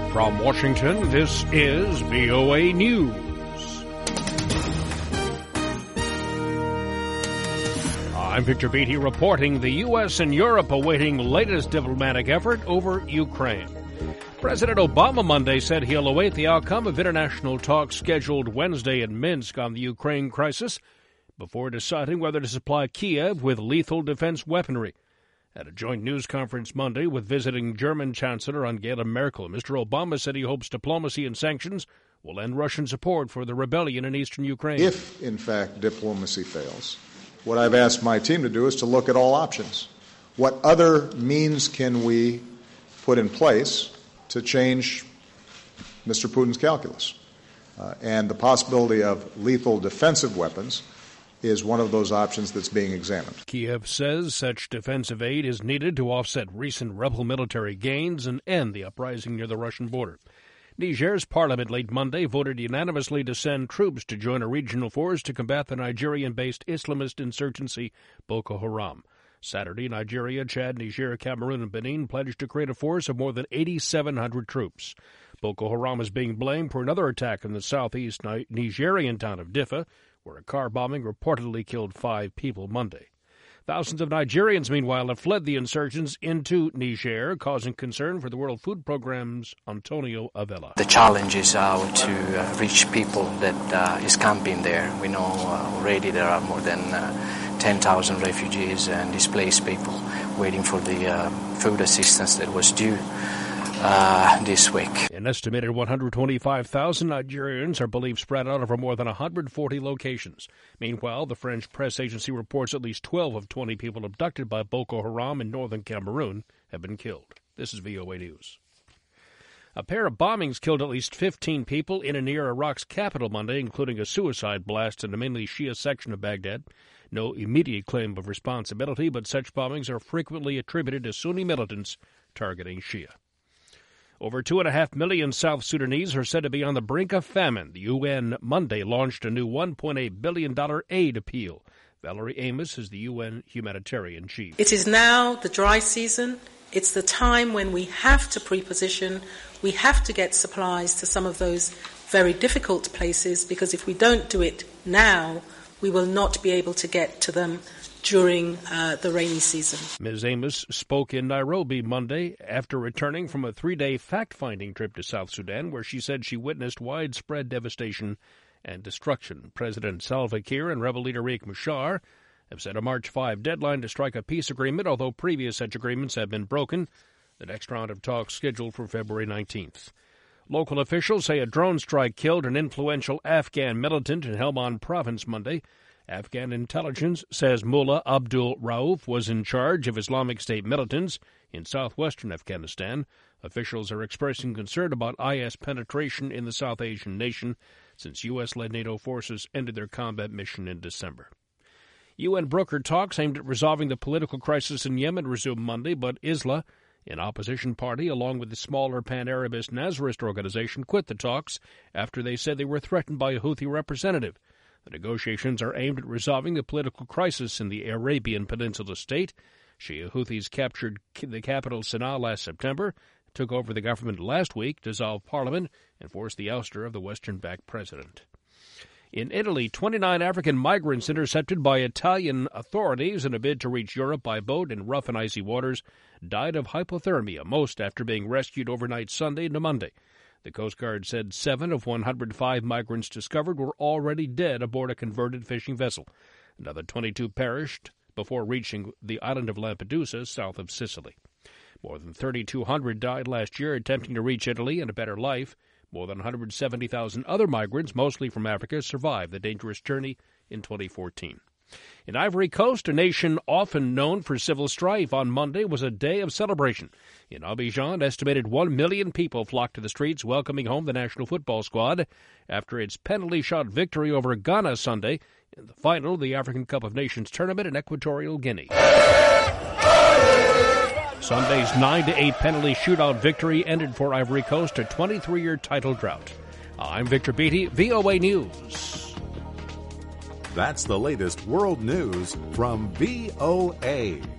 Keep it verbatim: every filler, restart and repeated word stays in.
From Washington, this is V O A News. I'm Victor Beatty reporting the U S and Europe awaiting latest diplomatic effort over Ukraine. President Obama Monday said he'll await the outcome of international talks scheduled Wednesday in Minsk on the Ukraine crisis before deciding whether to supply Kiev with lethal defense weaponry. At a joint news conference Monday with visiting German Chancellor Angela Merkel, Mister Obama said he hopes diplomacy and sanctions will end Russian support for the rebellion in eastern Ukraine. If, in fact, diplomacy fails, what I've asked my team to do is to look at all options. What other means can we put in place to change Mister Putin's calculus? Uh, and the possibility of lethal defensive weapons is one of those options that's being examined. Kiev says such defensive aid is needed to offset recent rebel military gains and end the uprising near the Russian border. Niger's parliament late Monday voted unanimously to send troops to join a regional force to combat the Nigerian-based Islamist insurgency Boko Haram. Saturday, Nigeria, Chad, Niger, Cameroon, and Benin pledged to create a force of more than eighty-seven hundred troops. Boko Haram is being blamed for another attack in the southeast Nigerian town of Diffa, where a car bombing reportedly killed five people Monday. Thousands of Nigerians, meanwhile, have fled the insurgents into Niger, causing concern for the World Food Programme's Antonio Avella. The challenge is how to uh, reach people that uh, is camping there. We know uh, already there are more than uh, ten thousand refugees and displaced people waiting for the uh, food assistance that was due Uh, this week. An estimated one hundred twenty-five thousand Nigerians are believed spread out over more than one hundred forty locations. Meanwhile, the French press agency reports at least twelve of twenty people abducted by Boko Haram in northern Cameroon have been killed. This is V O A News. A pair of bombings killed at least fifteen people in and near Iraq's capital Monday, including a suicide blast in a mainly Shia section of Baghdad. No immediate claim of responsibility, but such bombings are frequently attributed to Sunni militants targeting Shia. Over two and a half million South Sudanese are said to be on the brink of famine. The U N Monday launched a new one point eight billion dollars aid appeal. Valerie Amos is the U N humanitarian chief. It is now the dry season. It's the time when we have to pre-position. We have to get supplies to some of those very difficult places, because if we don't do it now, we will not be able to get to them during uh, the rainy season. Miz Amos spoke in Nairobi Monday after returning from a three-day fact-finding trip to South Sudan, where she said she witnessed widespread devastation and destruction. President Salva Kiir and rebel leader Riek Machar have set a March fifth deadline to strike a peace agreement, although previous such agreements have been broken. The next round of talks scheduled for February nineteenth. Local officials say a drone strike killed an influential Afghan militant in Helmand province Monday. Afghan intelligence says Mullah Abdul Rauf was in charge of Islamic State militants in southwestern Afghanistan. Officials are expressing concern about I S penetration in the South Asian nation since U S-led NATO forces ended their combat mission in December. U N brokered talks aimed at resolving the political crisis in Yemen resumed Monday, but Islah, an opposition party, along with the smaller pan-Arabist Nazarist organization, quit the talks after they said they were threatened by a Houthi representative. The negotiations are aimed at resolving the political crisis in the Arabian Peninsula state. Shia Houthis captured the capital Sana'a last September, took over the government last week, dissolved parliament, and forced the ouster of the Western-backed president. In Italy, twenty-nine African migrants intercepted by Italian authorities in a bid to reach Europe by boat in rough and icy waters died of hypothermia, most after being rescued overnight Sunday into Monday. The Coast Guard said seven of one hundred five migrants discovered were already dead aboard a converted fishing vessel. Another twenty-two perished before reaching the island of Lampedusa, south of Sicily. More than thirty-two hundred died last year attempting to reach Italy and a better life. More than one hundred seventy thousand other migrants, mostly from Africa, survived the dangerous journey in twenty fourteen. In Ivory Coast, a nation often known for civil strife, on Monday was a day of celebration. In Abidjan, an estimated one million people flocked to the streets welcoming home the national football squad after its penalty shot victory over Ghana Sunday in the final of the African Cup of Nations tournament in Equatorial Guinea. Sunday's nine to eight penalty shootout victory ended for Ivory Coast a twenty-three-year title drought. I'm Victor Beatty, V O A News. That's the latest world news from V O A.